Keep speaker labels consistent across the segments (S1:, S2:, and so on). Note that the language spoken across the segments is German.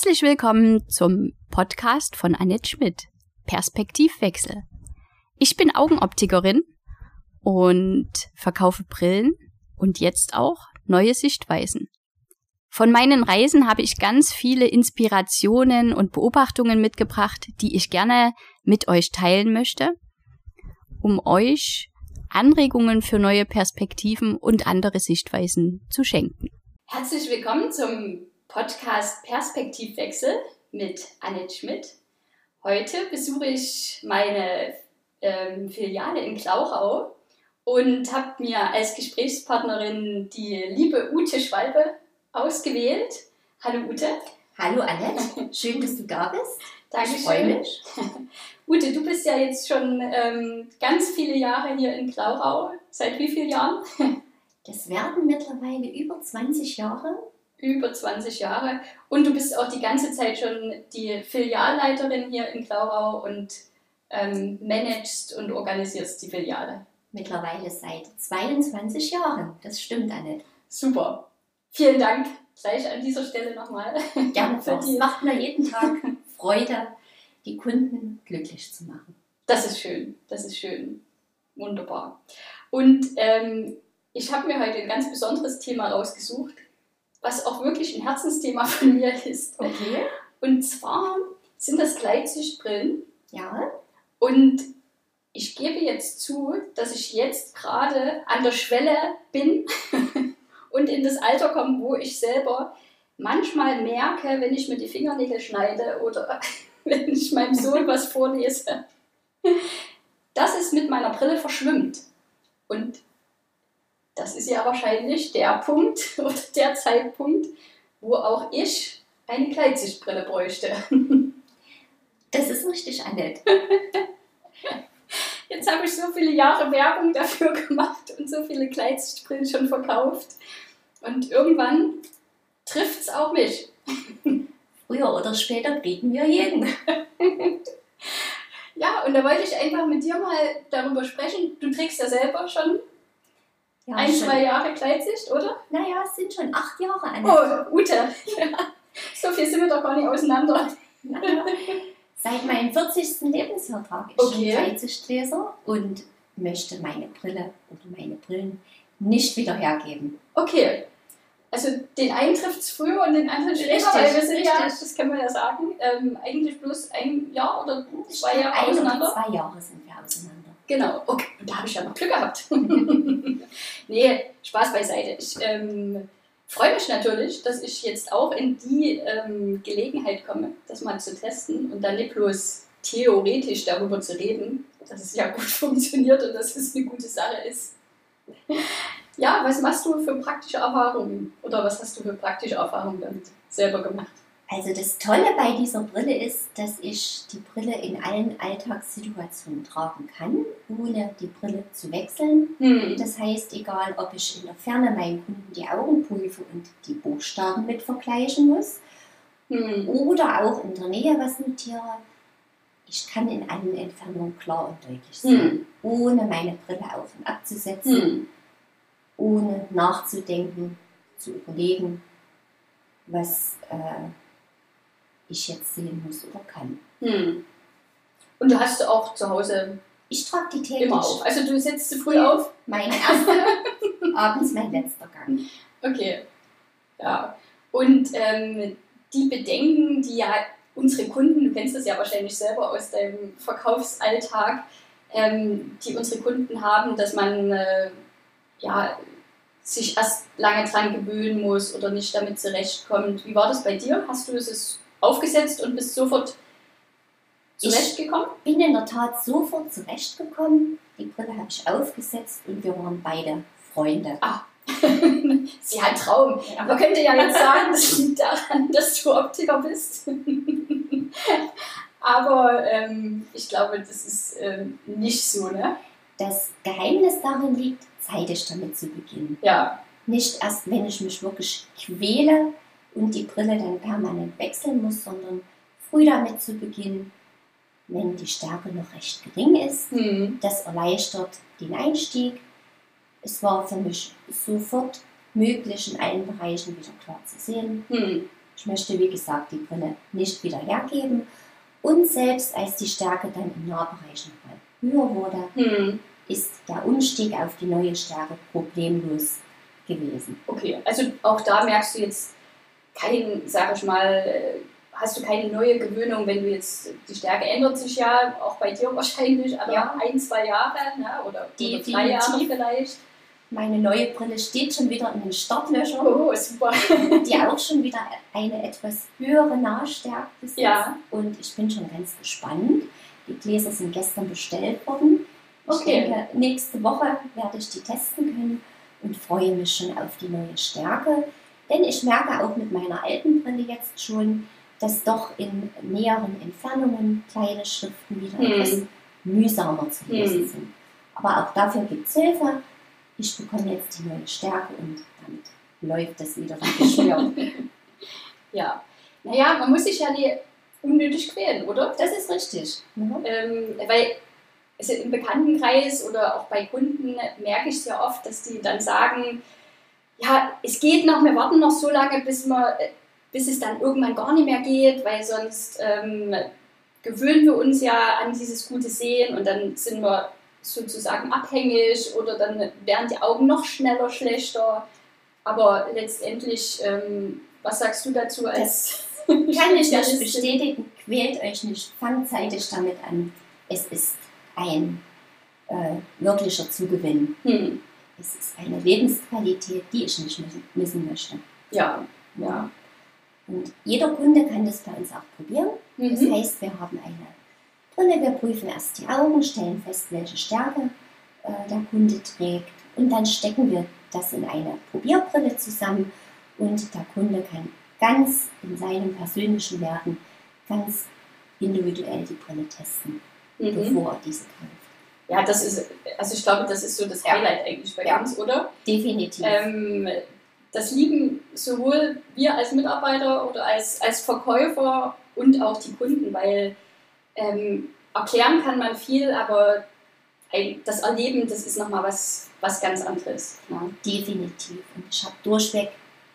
S1: Herzlich willkommen zum Podcast von Annette Schmidt, Perspektivwechsel. Ich bin Augenoptikerin und verkaufe Brillen und jetzt auch neue Sichtweisen. Von meinen Reisen habe ich ganz viele Inspirationen und Beobachtungen mitgebracht, die ich gerne mit euch teilen möchte, um euch Anregungen für neue Perspektiven und andere Sichtweisen zu schenken. Herzlich willkommen zum Podcast Perspektivwechsel mit Annette Schmidt. Heute besuche ich meine Filiale in Glauchau und habe mir als Gesprächspartnerin die liebe Ute Schwalbe ausgewählt. Hallo Ute.
S2: Hallo Annette, schön, dass du da bist.
S1: Dankeschön.
S2: Ich freue mich.
S1: Ute, du bist ja jetzt schon ganz viele Jahre hier in Glauchau. Seit wie vielen Jahren?
S2: Das werden mittlerweile über 20 Jahre.
S1: Über 20 Jahre. Und du bist auch die ganze Zeit schon die Filialleiterin hier in Glauchau und managst und organisierst die Filiale.
S2: Mittlerweile seit 22 Jahren. Das stimmt, Annette.
S1: Super. Vielen Dank. Gleich an dieser Stelle nochmal.
S2: Gerne. Es macht mir jeden Tag Freude, die Kunden glücklich zu machen.
S1: Das ist schön. Das ist schön. Wunderbar. Und ich habe mir heute ein ganz besonderes Thema rausgesucht, was auch wirklich ein Herzensthema von mir ist.
S2: Okay.
S1: Und zwar sind das Gleitsichtbrillen.
S2: Ja.
S1: Und ich gebe jetzt zu, dass ich jetzt gerade an der Schwelle bin und in das Alter komme, wo ich selber manchmal merke, wenn ich mir die Fingernägel schneide oder wenn ich meinem Sohn was vorlese, dass es mit meiner Brille verschwimmt. Und das ist ja wahrscheinlich der Punkt oder der Zeitpunkt, wo auch ich eine Gleitsichtbrille bräuchte.
S2: Das ist richtig, Annette.
S1: Jetzt habe ich so viele Jahre Werbung dafür gemacht und so viele Gleitsichtbrillen schon verkauft. Und irgendwann trifft es auch mich.
S2: Früher oder später kriegen wir jeden.
S1: Ja, und da wollte ich einfach mit dir mal darüber sprechen. Du trägst ja selber schon
S2: Ja,
S1: 2 Jahre Gleitsicht, oder?
S2: Naja, es sind schon 8 Jahre, Annette.
S1: Oh, Ute. Ja. So viel sind wir doch gar nicht auseinander.
S2: Naja. Seit meinem 40. Lebensjahr trage ich schon Gleitsichtgläser und möchte meine Brille oder meine Brillen nicht wieder hergeben.
S1: Okay. Also den einen trifft es früher und den anderen später, weil wir sind ja, das kann man ja sagen, eigentlich bloß 1 Jahr oder 2 Jahre auseinander.
S2: 2 Jahre sind wir auseinander.
S1: Genau, okay, und da habe ich ja noch Glück gehabt. Nee, Spaß beiseite. Ich freue mich natürlich, dass ich jetzt auch in die Gelegenheit komme, das mal zu testen und dann nicht bloß theoretisch darüber zu reden, dass es ja gut funktioniert und dass es eine gute Sache ist. Ja, was machst du für praktische Erfahrungen oder was hast du für praktische Erfahrungen damit selber gemacht?
S2: Also das Tolle bei dieser Brille ist, dass ich die Brille in allen Alltagssituationen tragen kann, ohne die Brille zu wechseln. Das heißt, egal ob ich in der Ferne meinen Kunden die Augen prüfe und die Buchstaben mit vergleichen muss oder auch in der Nähe was notiere, ich kann in allen Entfernungen klar und deutlich sehen, ohne meine Brille auf und abzusetzen, ohne nachzudenken, zu überlegen, was ich jetzt sehen muss oder kann.
S1: Und du hast auch zu Hause
S2: ich trage die täglich
S1: immer auf. Also du setzt sie früh auf?
S2: Mein erster, abends mein letzter Gang.
S1: Okay. Ja. Und die Bedenken, die ja unsere Kunden, du kennst das ja wahrscheinlich selber aus deinem Verkaufsalltag, die unsere Kunden haben, dass man sich erst lange dran gewöhnen muss oder nicht damit zurechtkommt. Wie war das bei dir? Hast du es aufgesetzt und bist sofort zurechtgekommen?
S2: Ich bin in der Tat sofort zurechtgekommen. Die Brille habe ich aufgesetzt und wir waren beide Freunde.
S1: Ah, sie hat Traum. Ja. Man könnte ja jetzt sagen, das liegt daran, dass du Optiker bist. Aber ich glaube, das ist nicht so, ne?
S2: Das Geheimnis darin liegt, zeitig damit zu beginnen.
S1: Ja.
S2: Nicht erst, wenn ich mich wirklich quäle und die Brille dann permanent wechseln muss, sondern früh damit zu beginnen, wenn die Stärke noch recht gering ist. Das erleichtert den Einstieg. Es war für mich sofort möglich, in allen Bereichen wieder klar zu sehen. Ich möchte, wie gesagt, die Brille nicht wieder hergeben. Und selbst als die Stärke dann im Nahbereich nochmal höher wurde, ist der Umstieg auf die neue Stärke problemlos gewesen.
S3: Okay, also auch da merkst du jetzt hast du keine neue Gewöhnung, wenn du jetzt, die Stärke ändert sich ja, auch bei dir wahrscheinlich, aber 1-2 Jahre, ne? oder 3 Jahre vielleicht.
S2: Meine neue Brille steht schon wieder in den Startlöchern.
S3: Oh, super.
S2: Die auch schon wieder eine etwas höhere Nahstärke besitzt. Ja. Und ich bin schon ganz gespannt. Die Gläser sind gestern bestellt worden. Ich denke, nächste Woche werde ich die testen können und freue mich schon auf die neue Stärke. Denn ich merke auch mit meiner alten Brille jetzt schon, dass doch in näheren Entfernungen kleine Schriften wieder etwas mühsamer zu lesen sind. Aber auch dafür gibt es Hilfe. Ich bekomme jetzt die neue Stärke und damit läuft das wieder wie geschwört.
S3: Ja, naja, man muss sich ja nicht unnötig quälen, oder?
S2: Das ist richtig.
S3: Weil also im Bekanntenkreis oder auch bei Kunden merke ich sehr oft, dass die dann sagen, ja, es geht noch, wir warten noch so lange, bis es dann irgendwann gar nicht mehr geht, weil sonst gewöhnen wir uns ja an dieses gute Sehen und dann sind wir sozusagen abhängig oder dann werden die Augen noch schneller schlechter. Aber letztendlich, was sagst du dazu als...
S2: Kann ich nicht bestätigen, quält euch nicht, fangt zeitig damit an. Es ist ein wirklicher Zugewinn. Es ist eine Lebensqualität, die ich nicht missen möchte.
S3: Ja.
S2: Und jeder Kunde kann das bei uns auch probieren. Das heißt, wir haben eine Brille, wir prüfen erst die Augen, stellen fest, welche Stärke der Kunde trägt und dann stecken wir das in eine Probierbrille zusammen und der Kunde kann ganz in seinen persönlichen Werten ganz individuell die Brille testen, bevor er diese kauft.
S3: Ja, ich glaube, das ist so das Highlight eigentlich bei uns, oder?
S2: Definitiv.
S3: Das lieben sowohl wir als Mitarbeiter oder als Verkäufer und auch die Kunden, weil erklären kann man viel, aber das Erleben, das ist nochmal was ganz anderes. Ja.
S2: Definitiv. Und ich habe durchweg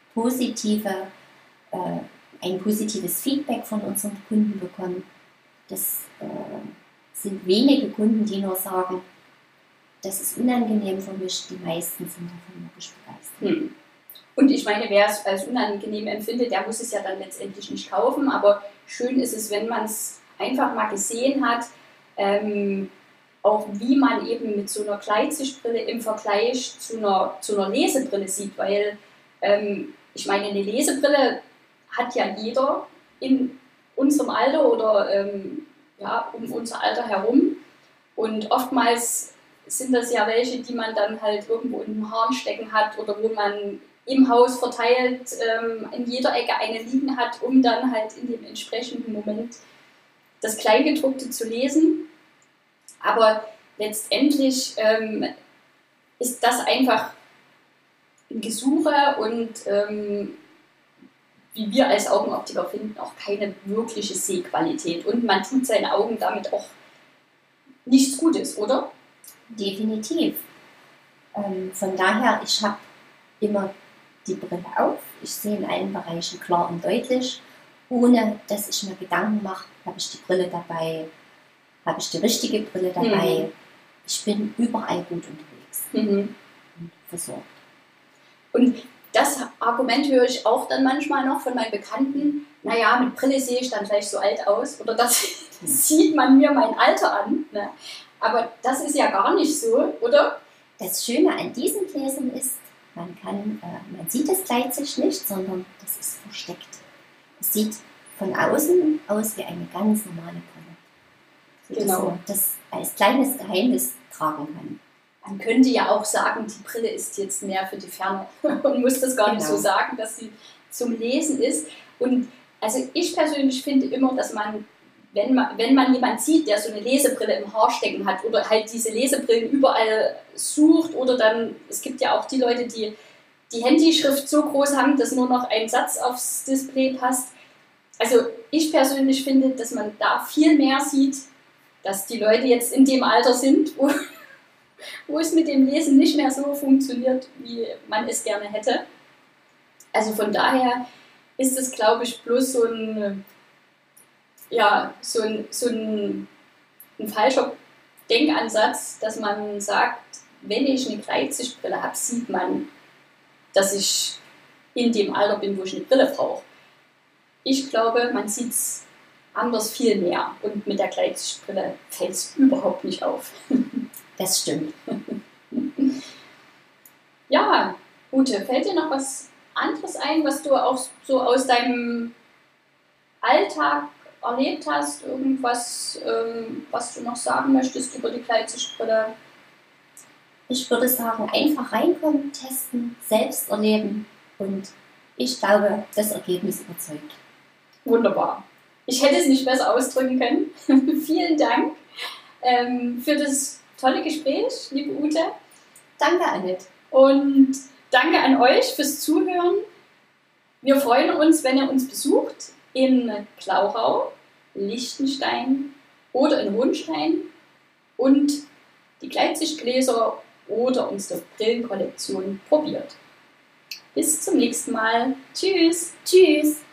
S2: ein positives Feedback von unseren Kunden bekommen. Das sind wenige Kunden, die nur sagen, das ist unangenehm für mich. Die meisten sind davon wirklich begeistert.
S3: Und ich meine, wer es als unangenehm empfindet, der muss es ja dann letztendlich nicht kaufen. Aber schön ist es, wenn man es einfach mal gesehen hat, auch wie man eben mit so einer Gleitsichtbrille im Vergleich zu einer Lesebrille sieht. Weil ich meine, eine Lesebrille hat ja jeder in unserem Alter oder um unser Alter herum. Und oftmals sind das ja welche, die man dann halt irgendwo in den Haaren stecken hat oder wo man im Haus verteilt in jeder Ecke eine liegen hat, um dann halt in dem entsprechenden Moment das Kleingedruckte zu lesen. Aber letztendlich ist das einfach ein Gesuche und wie wir als Augenoptiker finden, auch keine wirkliche Sehqualität. Und man tut seinen Augen damit auch nichts Gutes, oder?
S2: Definitiv. Von daher, ich habe immer die Brille auf. Ich sehe in allen Bereichen klar und deutlich, ohne dass ich mir Gedanken mache, habe ich die Brille dabei, habe ich die richtige Brille dabei. Ich bin überall gut unterwegs und versorgt.
S3: Und das Argument höre ich auch dann manchmal noch von meinen Bekannten, naja, mit Brille sehe ich dann gleich so alt aus oder das sieht man mir mein Alter an. Ne? Aber das ist ja gar nicht so, oder?
S2: Das Schöne an diesen Gläsern ist, man sieht das Gleitsicht nicht, sondern das ist versteckt. Es sieht von außen aus wie eine ganz normale Brille. Genau. Dass man das als kleines Geheimnis tragen kann.
S3: Man könnte ja auch sagen, die Brille ist jetzt mehr für die Ferne und muss das gar nicht so sagen, dass sie zum Lesen ist. Und also ich persönlich finde immer, dass man, wenn man jemanden sieht, der so eine Lesebrille im Haar stecken hat oder halt diese Lesebrillen überall sucht oder dann, es gibt ja auch die Leute, die die Handyschrift so groß haben, dass nur noch ein Satz aufs Display passt. Also ich persönlich finde, dass man da viel mehr sieht, dass die Leute jetzt in dem Alter sind, wo es mit dem Lesen nicht mehr so funktioniert, wie man es gerne hätte. Also von daher ist es, glaube ich, bloß so ein falscher Denkansatz, dass man sagt, wenn ich eine Gleitsichtbrille habe, sieht man, dass ich in dem Alter bin, wo ich eine Brille brauche. Ich glaube, man sieht es anders viel mehr und mit der Gleitsichtbrille fällt es überhaupt nicht auf.
S2: Das stimmt.
S3: Ja, Ute, fällt dir noch was anderes ein, was du auch so aus deinem Alltag erlebt hast? Irgendwas, was du noch sagen möchtest über die Gleitsichtbrille?
S2: Ich würde sagen, einfach reinkommen, testen, selbst erleben und ich glaube, das Ergebnis überzeugt.
S3: Wunderbar. Ich hätte es nicht besser ausdrücken können. Vielen Dank für das tolle Gespräch, liebe Ute.
S2: Danke, Annette.
S3: Und danke an euch fürs Zuhören. Wir freuen uns, wenn ihr uns besucht in Klauchau, Liechtenstein oder in Hohenstein und die Gleitsichtgläser oder unsere Brillenkollektion probiert. Bis zum nächsten Mal. Tschüss.
S2: Tschüss.